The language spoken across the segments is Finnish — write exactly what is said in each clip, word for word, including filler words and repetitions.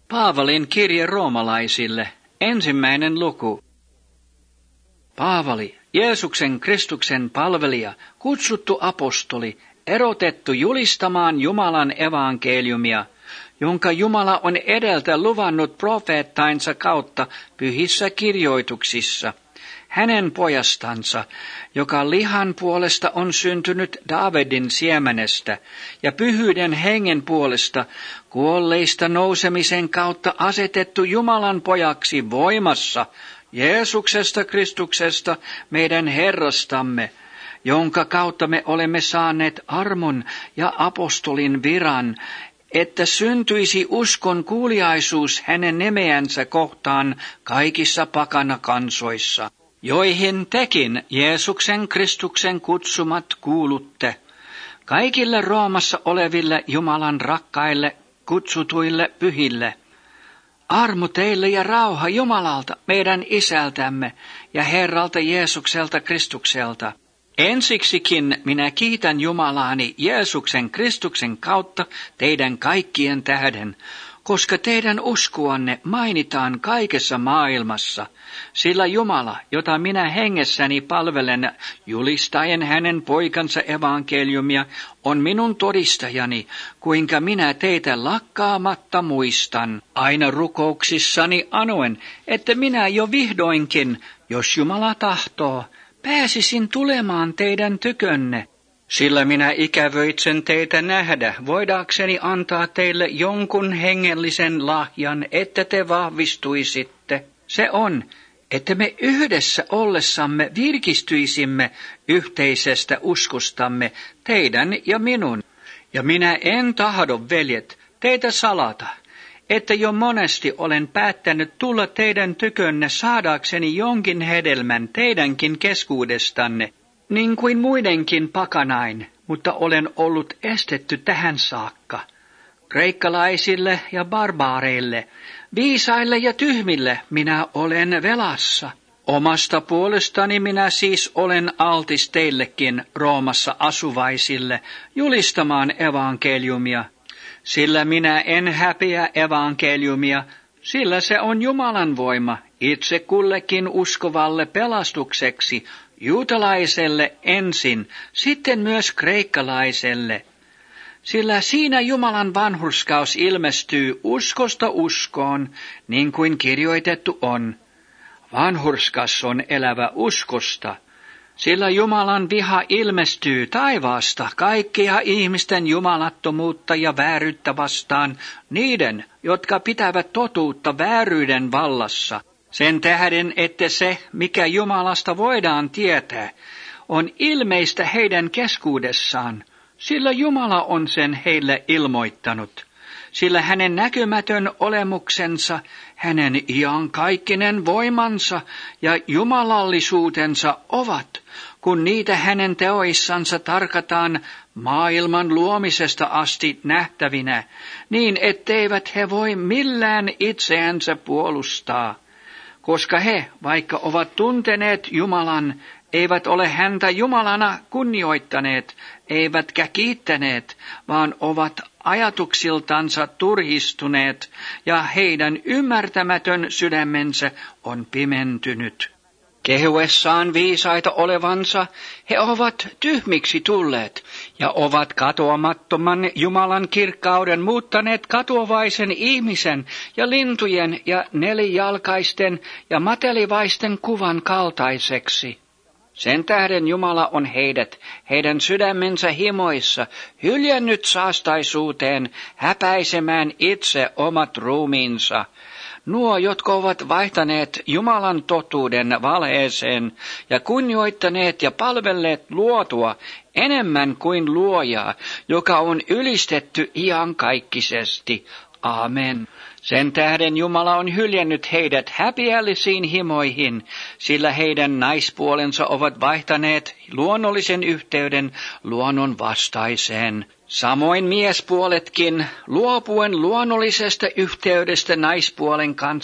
Paavalin kirje roomalaisille, ensimmäinen luku. Paavali, Jeesuksen Kristuksen palvelija, kutsuttu apostoli, erotettu julistamaan Jumalan evankeliumia, jonka Jumala on edeltä luvannut profeettainsa kautta pyhissä kirjoituksissa, hänen pojastansa, joka lihan puolesta on syntynyt Daavidin siemenestä ja pyhyyden hengen puolesta kuolleista nousemisen kautta asetettu Jumalan pojaksi voimassa Jeesuksesta Kristuksesta meidän Herrastamme, jonka kautta me olemme saaneet armon ja apostolin viran, että syntyisi uskon kuuliaisuus hänen nimeänsä kohtaan kaikissa pakanakansoissa, joihin tekin Jeesuksen Kristuksen kutsumat kuulutte, kaikille Roomassa oleville Jumalan rakkaille kutsutuille pyhille. Armo teille ja rauha Jumalalta, meidän Isältämme ja Herralta Jeesukselta Kristukselta. Ensiksikin minä kiitän Jumalaani Jeesuksen Kristuksen kautta teidän kaikkien tähden, koska teidän uskoanne mainitaan kaikessa maailmassa, sillä Jumala, jota minä hengessäni palvelen julistaen hänen poikansa evankeliumia, on minun todistajani, kuinka minä teitä lakkaamatta muistan, aina rukouksissani anoen, että minä jo vihdoinkin, jos Jumala tahtoo, pääsisin tulemaan teidän tykönne. Sillä minä ikävöitsen teitä nähdä, voidakseni antaa teille jonkun hengellisen lahjan, että te vahvistuisitte. Se on, että me yhdessä ollessamme virkistyisimme yhteisestä uskostamme, teidän ja minun. Ja minä en tahdo, veljet, teitä salata, että jo monesti olen päättänyt tulla teidän tykönne saadakseni jonkin hedelmän teidänkin keskuudestanne, niin kuin muidenkin pakanain, mutta olen ollut estetty tähän saakka. Kreikkalaisille ja barbaareille, viisaille ja tyhmille minä olen velassa. Omasta puolestani minä siis olen altis teillekin Roomassa asuvaisille julistamaan evankeliumia, sillä minä en häpeä evankeliumia, sillä se on Jumalan voima itse kullekin uskovalle pelastukseksi, juutalaiselle ensin, sitten myös kreikkalaiselle. Sillä siinä Jumalan vanhurskaus ilmestyy uskosta uskoon, niin kuin kirjoitettu on. Vanhurskas on elävä uskosta, sillä Jumalan viha ilmestyy taivaasta kaikkia ihmisten jumalattomuutta ja vääryyttä vastaan, niiden, jotka pitävät totuutta vääryyden vallassa. Sen tähden, että se, mikä Jumalasta voidaan tietää, on ilmeistä heidän keskuudessaan, sillä Jumala on sen heille ilmoittanut. Sillä hänen näkymätön olemuksensa, hänen iankaikkinen voimansa ja jumalallisuutensa ovat, kun niitä hänen teoissansa tarkataan maailman luomisesta asti nähtävinä, niin etteivät he voi millään itseänsä puolustaa. Koska he, vaikka ovat tunteneet Jumalan, eivät ole häntä Jumalana kunnioittaneet, eivätkä kiittäneet, vaan ovat ajatuksiltansa turhistuneet, ja heidän ymmärtämätön sydämensä on pimentynyt. Kehuessaan viisaita olevansa, he ovat tyhmiksi tulleet, ja ovat katoamattoman Jumalan kirkkauden muuttaneet katoavaisen ihmisen ja lintujen ja nelijalkaisten ja matelivaisten kuvan kaltaiseksi. Sen tähden Jumala on heidät, heidän sydämensä himoissa, hyljännyt saastaisuuteen, häpäisemään itse omat ruumiinsa. Nuo, jotka ovat vaihtaneet Jumalan totuuden valheeseen ja kunnioittaneet ja palvelleet luotua enemmän kuin luojaa, joka on ylistetty iankaikkisesti. Amen. Sen tähden Jumala on hyljännyt heidät häpiällisiin himoihin, sillä heidän naispuolensa ovat vaihtaneet luonnollisen yhteyden luonnon vastaiseen. Samoin miespuoletkin, luopuen luonnollisesta yhteydestä naispuolen kanssa,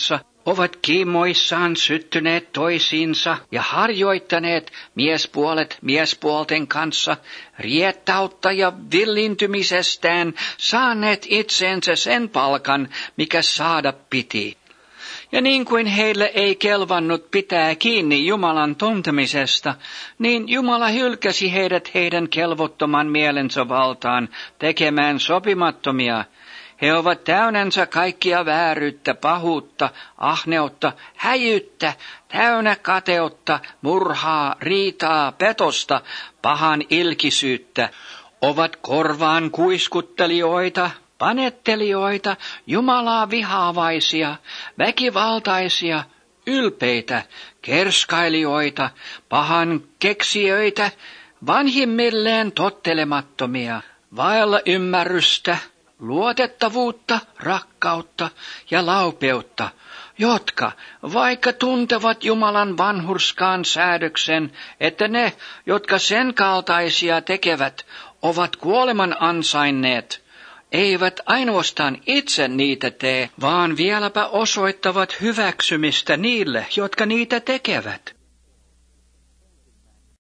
ovat kiimoissaan syttyneet toisiinsa ja harjoittaneet miespuolet miespuolten kanssa riettautta ja villintymisestään saaneet itseensä sen palkan, mikä saada piti. Ja niin kuin heille ei kelvannut pitää kiinni Jumalan tuntemisesta, niin Jumala hylkäsi heidät heidän kelvottoman mielensä valtaan tekemään sopimattomia. He ovat täynnänsä kaikkia vääryyttä, pahuutta, ahneutta, häjyttä, täynnä kateutta, murhaa, riitaa, petosta, pahan ilkisyyttä, ovat korvaan kuiskuttelijoita, panettelijoita, Jumalaa vihaavaisia, väkivaltaisia, ylpeitä, kerskailijoita, pahan keksijöitä, vanhimmilleen tottelemattomia, vailla ymmärrystä, luotettavuutta, rakkautta ja laupeutta, jotka, vaikka tuntevat Jumalan vanhurskaan säädöksen, että ne, jotka sen kaltaisia tekevät, ovat kuoleman ansainneet, eivät ainoastaan itse niitä tee, vaan vieläpä osoittavat hyväksymistä niille, jotka niitä tekevät.